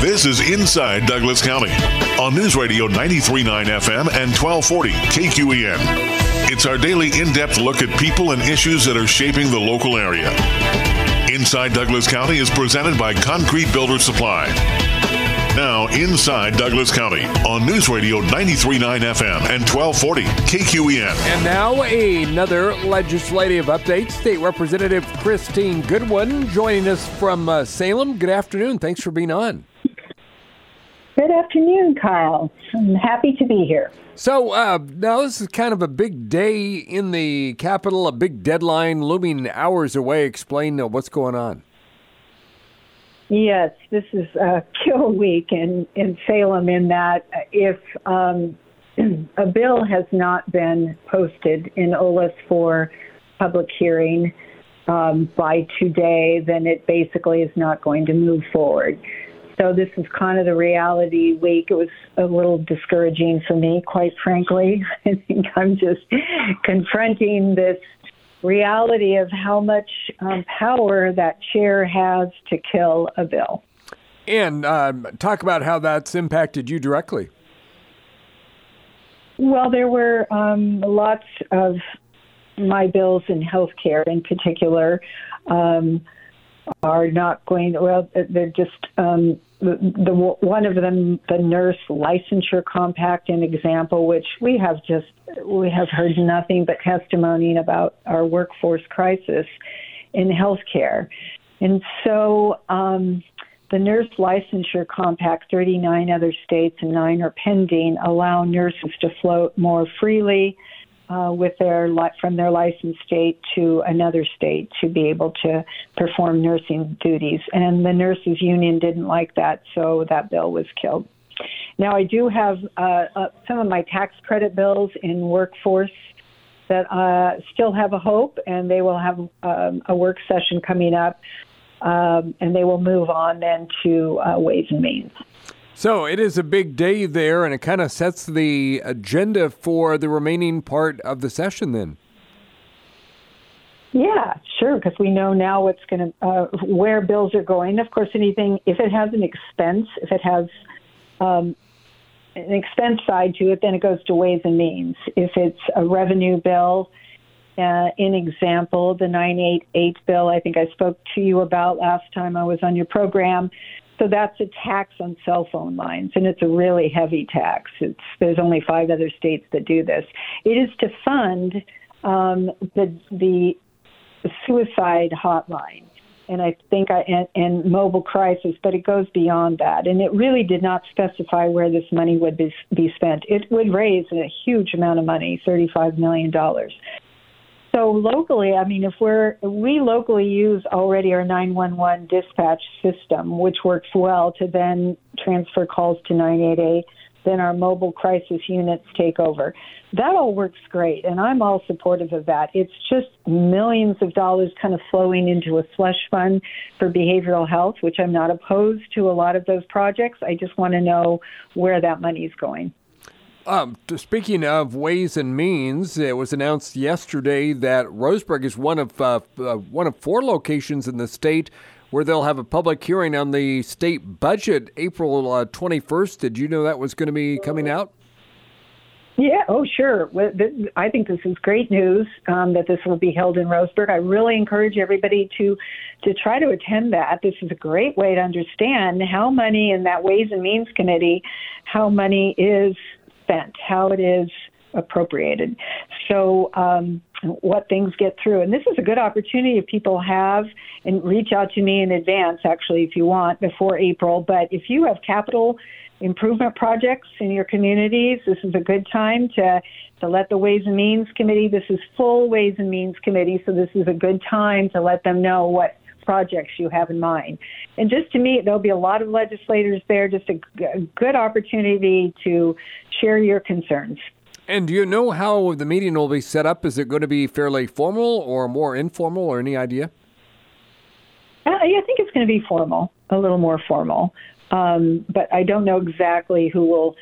This is Inside Douglas County on News Radio 93.9 FM and 1240 KQEN. It's our daily in-depth look at people and issues that are shaping the local area. Inside Douglas County is presented by Concrete Builder Supply. Now, Inside Douglas County on News Radio 93.9 FM and 1240 KQEN. And now another legislative update. State Representative Christine Goodwin joining us from Salem. Good afternoon. Thanks for being on. Good afternoon, Kyle. I'm happy to be here. So now this is kind of a big day in the Capitol, a big deadline looming hours away. Explain what's going on. Yes, this is a kill week in Salem in that if a bill has not been posted in OLS for public hearing by today, then it basically is not going to move forward. So this is kind of the reality week. It was a little discouraging for me, quite frankly. I think I'm just confronting this reality of how much power that chair has to kill a bill. And talk about how that's impacted you directly. Well, there were lots of my bills in healthcare in particular are not going, well, they're just, the one of them, the nurse licensure compact, an example, which we have heard nothing but testimony about our workforce crisis in healthcare. And so the nurse licensure compact, 39 other states and 9 are pending, allow nurses to float more freely from their licensed state to another state to be able to perform nursing duties. And the nurses union didn't like that, so that bill was killed. Now, I do have some of my tax credit bills in workforce that still have a hope, and they will have a work session coming up, and they will move on then to Ways and Means. So it is a big day there, and it kind of sets the agenda for the remaining part of the session then. Yeah, sure, because we know now what's going to where bills are going. Of course, anything, if it has an expense, if it has an expense side to it, then it goes to Ways and Means. If it's a revenue bill, in example, the 988 bill I think I spoke to you about last time I was on your program. So that's a tax on cell phone lines, and it's a really heavy tax. There's only 5 other states that do this. It is to fund the suicide hotline, and I think and mobile crisis, but it goes beyond that. And it really did not specify where this money would be spent. It would raise a huge amount of money, $35 million. So locally, I mean, we locally use already our 911 dispatch system, which works well to then transfer calls to 988. Then our mobile crisis units take over. That all works great, and I'm all supportive of that. It's just millions of dollars kind of flowing into a slush fund for behavioral health, which I'm not opposed to a lot of those projects. I just want to know where that money is going. Speaking of Ways and Means, it was announced yesterday that Roseburg is one of 4 locations in the state where they'll have a public hearing on the state budget April 21st. Did you know that was going to be coming out? Yeah, oh, sure. I think this is great news that this will be held in Roseburg. I really encourage everybody to try to attend that. This is a great way to understand how money in that Ways and Means Committee, how money is spent, how it is appropriated. So what things get through. And this is a good opportunity if people have, and reach out to me in advance, actually, if you want, before April. But if you have capital improvement projects in your communities, this is a good time to let the Ways and Means Committee, this is full Ways and Means Committee, so this is a good time to let them know what projects you have in mind. And just to me, there'll be a lot of legislators there, just a good opportunity to share your concerns. And do you know how the meeting will be set up? Is it going to be fairly formal or more informal, or any idea? I think it's going to be formal, a little more formal. But I don't know exactly who will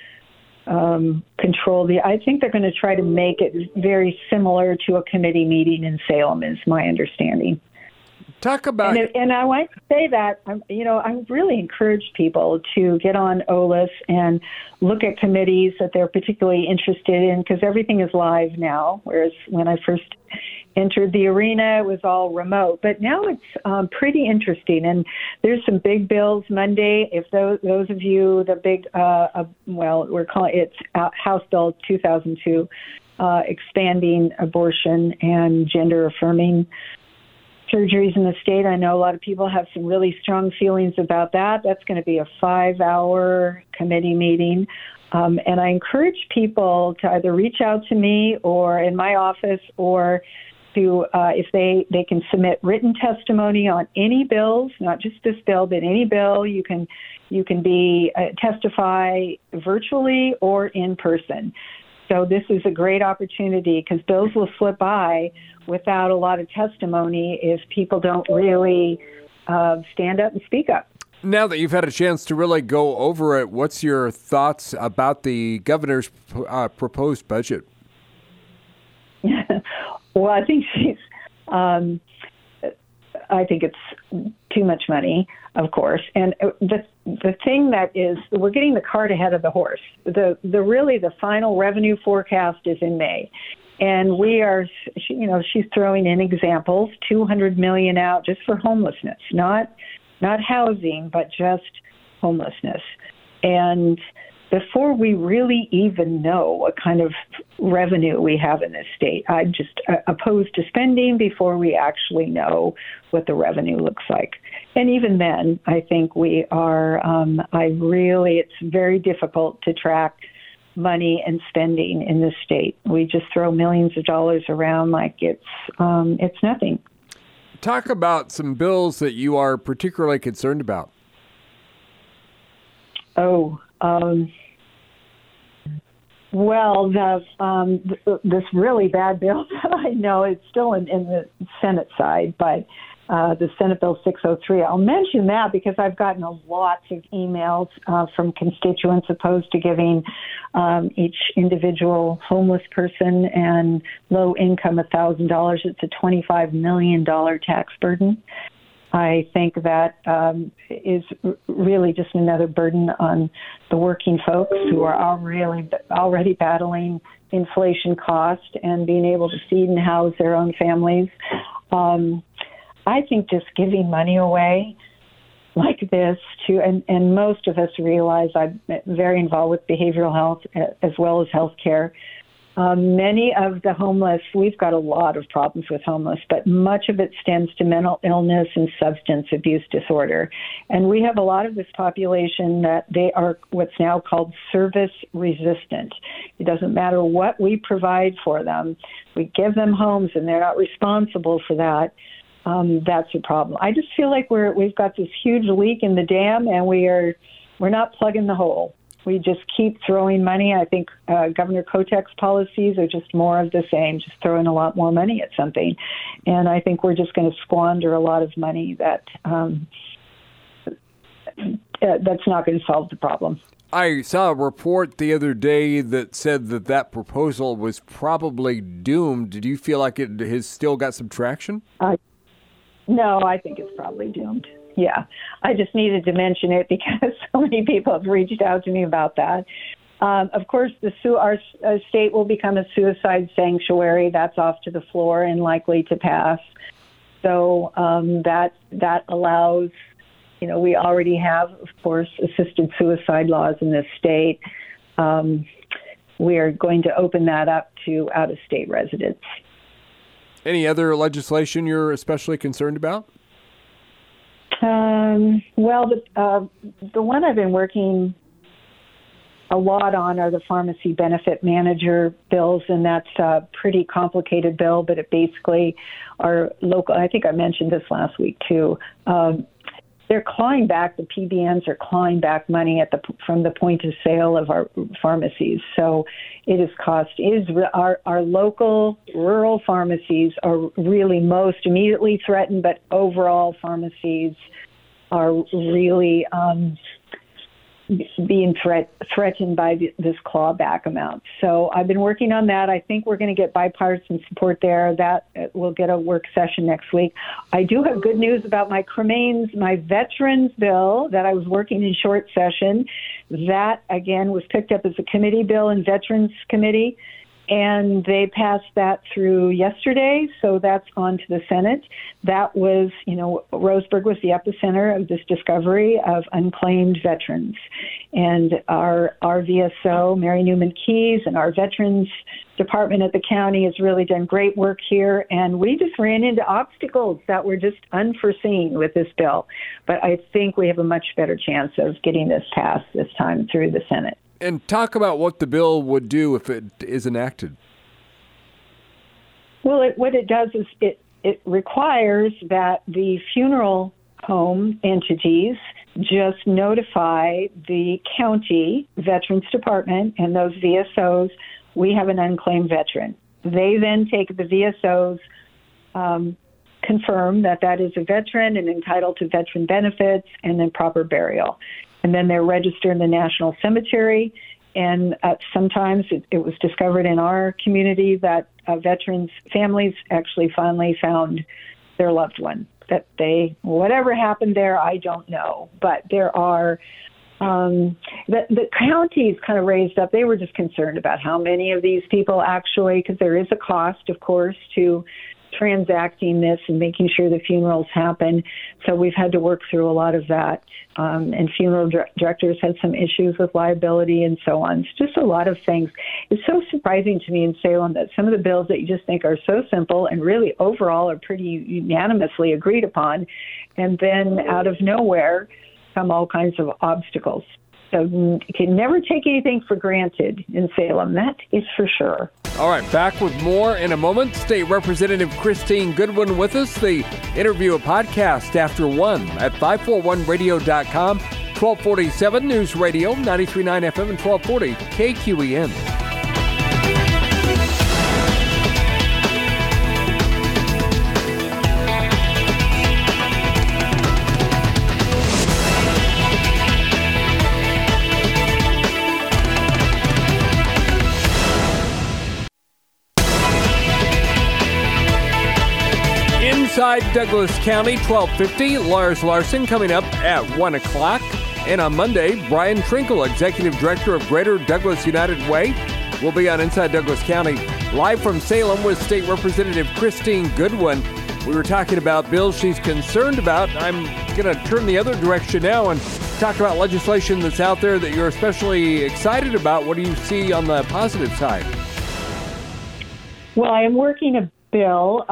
control I think they're going to try to make it very similar to a committee meeting in Salem, is my understanding. Talk about... And I want to say that, I really encourage people to get on OLIS and look at committees that they're particularly interested in, because everything is live now, whereas when I first entered the arena, it was all remote. But now it's pretty interesting, and there's some big bills Monday. If those of you, the big, we're calling it's House Bill 2002, expanding abortion and gender-affirming surgeries in the state. I know a lot of people have some really strong feelings about that. That's going to be a 5-hour committee meeting. And I encourage people to either reach out to me or in my office, or to, if they can submit written testimony on any bills, not just this bill, but any bill. You can testify virtually or in person. So this is a great opportunity, because bills will slip by without a lot of testimony if people don't really stand up and speak up. Now that you've had a chance to really go over it, what's your thoughts about the governor's proposed budget? Well, I think I think it's too much money, of course. And the thing that is, we're getting the cart ahead of the horse. The final revenue forecast is in May. And she's throwing in examples, $200 million out just for homelessness, not housing, but just homelessness. And before we really even know what kind of revenue we have in this state, I'm just opposed to spending before we actually know what the revenue looks like. And even then, I think we are, it's very difficult to track money and spending in this state. We just throw millions of dollars around like it's nothing. Talk about some bills that you are particularly concerned about. This really bad bill that I know it's still in the Senate side, but the Senate Bill 603. I'll mention that because I've gotten lots of emails from constituents opposed to giving each individual homeless person and low income $1,000. It's a $25 million tax burden. I think that is really just another burden on the working folks who are already battling inflation cost and being able to feed and house their own families. I think just giving money away like this and most of us realize I'm very involved with behavioral health as well as health care. Many of the homeless, we've got a lot of problems with homeless, but much of it stems to mental illness and substance abuse disorder. And we have a lot of this population that they are what's now called service resistant. It doesn't matter what we provide for them. We give them homes and they're not responsible for that. That's a problem. I just feel like we've got this huge leak in the dam and we're not plugging the hole. We just keep throwing money. I think Governor Kotek's policies are just more of the same, just throwing a lot more money at something. And I think we're just going to squander a lot of money that's not going to solve the problem. I saw a report the other day that said that proposal was probably doomed. Did you feel like it has still got some traction? No, I think it's probably doomed. Yeah, I just needed to mention it because so many people have reached out to me about that. Of course, our state will become a suicide sanctuary. That's off to the floor and likely to pass. So that allows, we already have, of course, assisted suicide laws in this state. We are going to open that up to out-of-state residents. Any other legislation you're especially concerned about? The one I've been working a lot on are the pharmacy benefit manager bills, and that's a pretty complicated bill, but it basically are local. I think I mentioned this last week too. They're clawing back, the PBMs are clawing back money from the point of sale of our pharmacies. So our local rural pharmacies are really most immediately threatened, but overall pharmacies are really being threatened by this clawback amount. So I've been working on that. I think we're going to get bipartisan support there. That we'll get a work session next week. I do have good news about my cremains, my veterans bill that I was working in short session. That, again, was picked up as a committee bill in Veterans Committee, and they passed that through yesterday, so that's on to the Senate. That was, Roseburg was the epicenter of this discovery of unclaimed veterans. And our VSO, Mary Newman Keys, and our Veterans Department at the county has really done great work here, and we just ran into obstacles that were just unforeseen with this bill. But I think we have a much better chance of getting this passed this time through the Senate. And talk about what the bill would do if it is enacted. Well, what it does is it requires that the funeral home entities just notify the county Veterans Department and those VSOs, we have an unclaimed veteran. They then take the VSOs, confirm that is a veteran and entitled to veteran benefits and then proper burial. And then they're registered in the National Cemetery. And sometimes it was discovered in our community that veterans' families actually finally found their loved one. That whatever happened there, I don't know. But there are, the counties kind of raised up. They were just concerned about how many of these people actually, because there is a cost, of course, to transacting this and making sure the funerals happen. So we've had to work through a lot of that. And funeral directors had some issues with liability and so on. It's just a lot of things. It's so surprising to me in Salem that some of the bills that you just think are so simple and really overall are pretty unanimously agreed upon. And then out of nowhere come all kinds of obstacles. So you can never take anything for granted in Salem. That is for sure. All right, back with more in a moment. State Representative Christine Goodwin with us. The interview, a podcast after 1 at 541radio.com, 1247 News Radio, 93.9 FM and 1240 KQEN. Inside Douglas County, 1250, Lars Larson coming up at 1 o'clock. And on Monday, Brian Trinkle, Executive Director of Greater Douglas United Way, will be on Inside Douglas County. Live from Salem with State Representative Christine Goodwin. We were talking about bills she's concerned about. I'm going to turn the other direction now and talk about legislation that's out there that you're especially excited about. What do you see on the positive side? Well, I am working a bill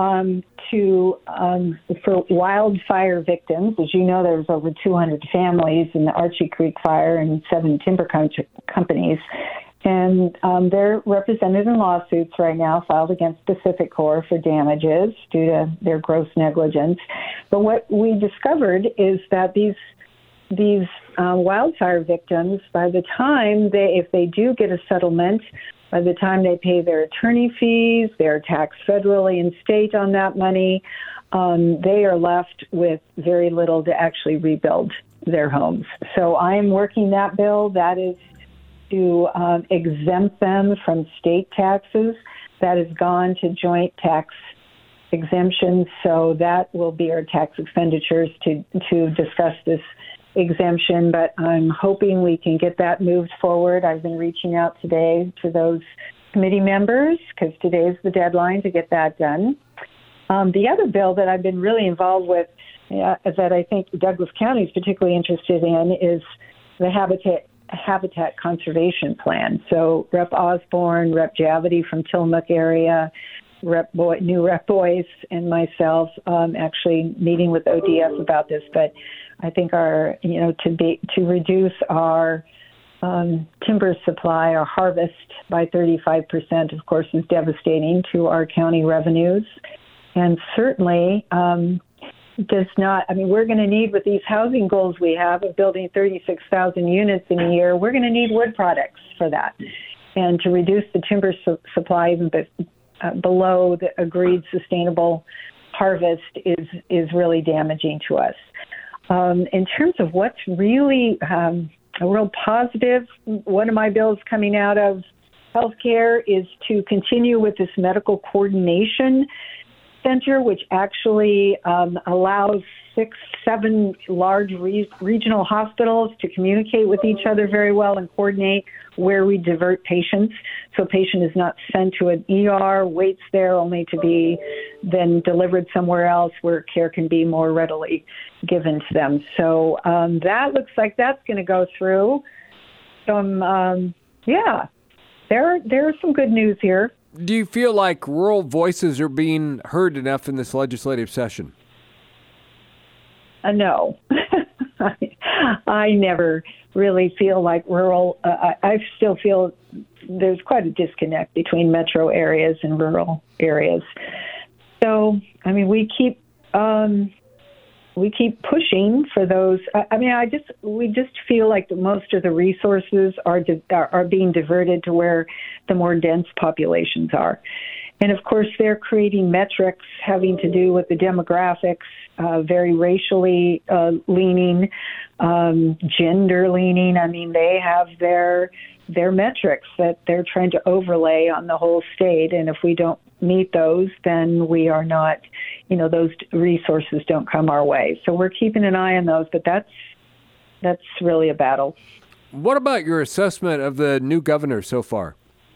for wildfire victims. As you know, there's over 200 families in the Archie Creek fire and 7 timber companies. And they're represented in lawsuits right now filed against Pacific Corps for damages due to their gross negligence. But what we discovered is that these wildfire victims, by the time if they do get a settlement, by the time they pay their attorney fees, they're taxed federally and state on that money, they are left with very little to actually rebuild their homes. So I am working that bill. That is to exempt them from state taxes. That has gone to joint tax exemptions. So that will be our tax expenditures to discuss this exemption, but I'm hoping we can get that moved forward. I've been reaching out today to those committee members because today is the deadline to get that done. The other bill that I've been really involved with that I think Douglas County is particularly interested in is the Habitat Conservation Plan. So Rep. Osborne, Rep. Javity from Tillamook area, new Rep. Boyce, and myself actually meeting with ODF about this, but I think to reduce our timber supply, our harvest by 35%, of course, is devastating to our county revenues, and certainly does not. I mean, we're going to need, with these housing goals we have of building 36,000 units in a year, we're going to need wood products for that, and to reduce the timber supply even below the agreed sustainable harvest is really damaging to us. In terms of what's really a real positive. One of my bills coming out of healthcare is to continue with this medical coordination center, which actually allows 6-7 large regional hospitals to communicate with each other very well and coordinate where we divert patients. So a patient is not sent to an ER, waits there only to be then delivered somewhere else where care can be more readily given to them. So that looks like that's going to go through. There's some good news here. Do you feel like rural voices are being heard enough in this legislative session? No. I never really feel like rural. I still feel there's quite a disconnect between metro areas and rural areas. So, I mean, we keep pushing for those. We just feel like most of the resources are being diverted to where the more dense populations are. And of course, they're creating metrics having to do with the demographics, very racially leaning, gender leaning. I mean, they have their metrics that they're trying to overlay on the whole state. And if we don't meet those, then we are not, those resources don't come our way. So we're keeping an eye on those, but that's really a battle. What about your assessment of the new governor so far?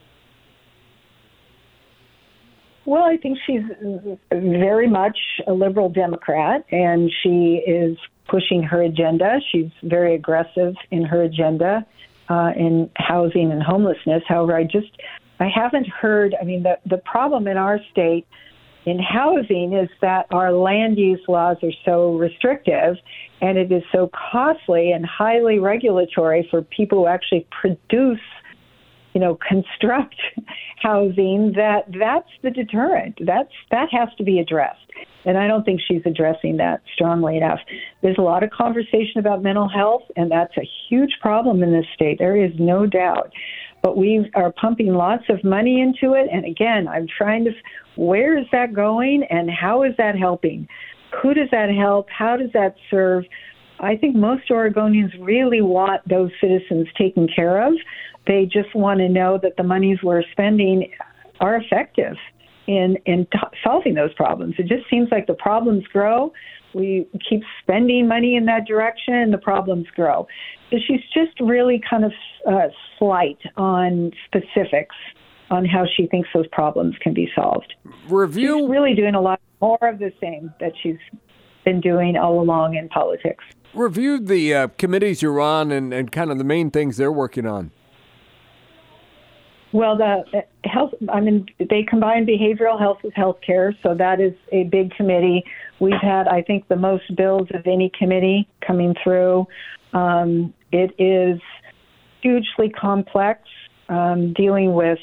Well, I think she's very much a liberal Democrat, and she is pushing her agenda. She's very aggressive in her agenda in housing and homelessness. However, I haven't heard, the problem in our state in housing is that our land use laws are so restrictive, and it is so costly and highly regulatory for people who actually produce, construct housing, that's the deterrent. That has to be addressed. And I don't think she's addressing that strongly enough. There's a lot of conversation about mental health, and that's a huge problem in this state. There is no doubt. But we are pumping lots of money into it. And again, I'm trying to, where is that going and how is that helping? Who does that help? How does that serve? I think most Oregonians really want those citizens taken care of. They just want to know that the monies we're spending are effective in solving those problems. It just seems like the problems grow. We keep spending money in that direction, and the problems grow. So she's just really kind of slight on specifics on how she thinks those problems can be solved. She's really doing a lot more of the same that she's been doing all along in politics. Review the committees you're on and kind of the main things they're working on. Well, the health, they combine behavioral health with healthcare, so that is a big committee. We've had, I think, the most bills of any committee coming through. It is hugely complex, dealing with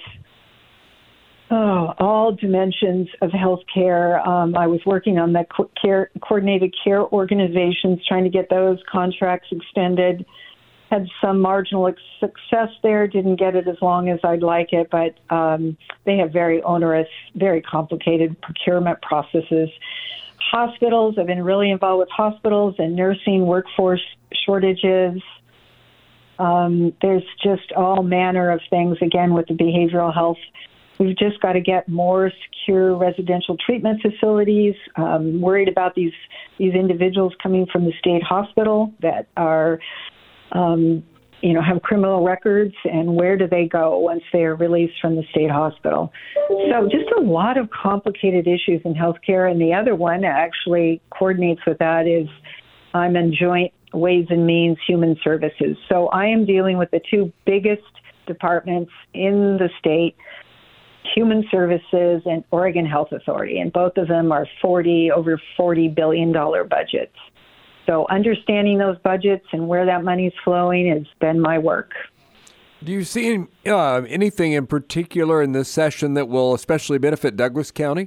all dimensions of healthcare. I was working on the coordinated care organizations, trying to get those contracts extended. Had some marginal success there, didn't get it as long as I'd like it, but they have very onerous, very complicated procurement processes. Hospitals, I've been really involved with hospitals and nursing workforce shortages. There's just all manner of things, again, with the behavioral health. We've just got to get more secure residential treatment facilities. Worried about these individuals coming from the state hospital that are have criminal records, and where do they go once they are released from the state hospital? So just a lot of complicated issues in healthcare. And the other one that actually coordinates with that is I'm in Joint Ways and Means Human Services. So I am dealing with the two biggest departments in the state, Human Services and Oregon Health Authority, and both of them are over $40 billion budgets. So understanding those budgets and where that money is flowing has been my work. Do you see anything in particular in this session that will especially benefit Douglas County?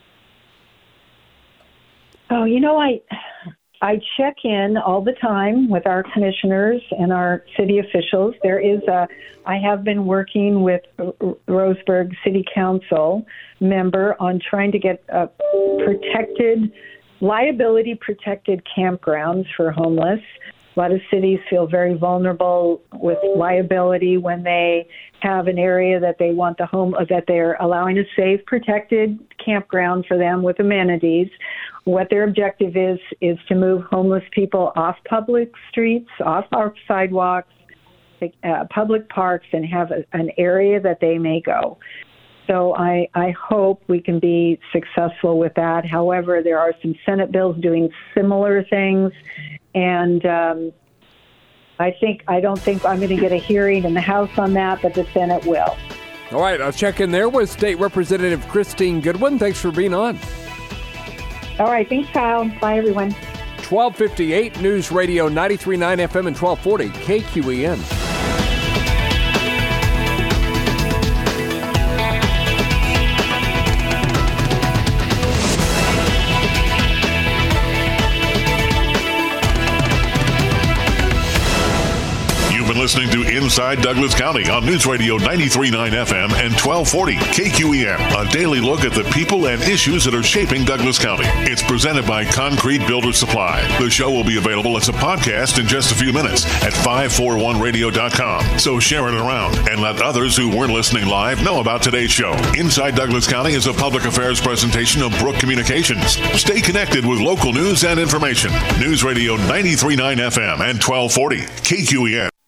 Oh, I check in all the time with our commissioners and our city officials. I have been working with Roseburg City Council member on trying to get liability-protected campgrounds for homeless. A lot of cities feel very vulnerable with liability when they have an area that they want that they're allowing a safe, protected campground for them with amenities. What their objective is to move homeless people off public streets, off our sidewalks, public parks, and have an area that they may go. So I hope we can be successful with that. However, there are some Senate bills doing similar things, and I don't think I'm going to get a hearing in the House on that, but the Senate will. All right, I'll check in there with State Representative Christine Goodwin. Thanks for being on. All right, thanks, Kyle. Bye, everyone. 1258 News Radio 93.9 FM and 1240 KQEN. Listening to Inside Douglas County on News Radio 93.9 FM and 1240 KQEN. A daily look at the people and issues that are shaping Douglas County. It's presented by Concrete Builder Supply. The show will be available as a podcast in just a few minutes at 541radio.com. So share it around and let others who weren't listening live know about today's show. Inside Douglas County is a public affairs presentation of Brook Communications. Stay connected with local news and information. News Radio 93.9 FM and 1240 KQEN.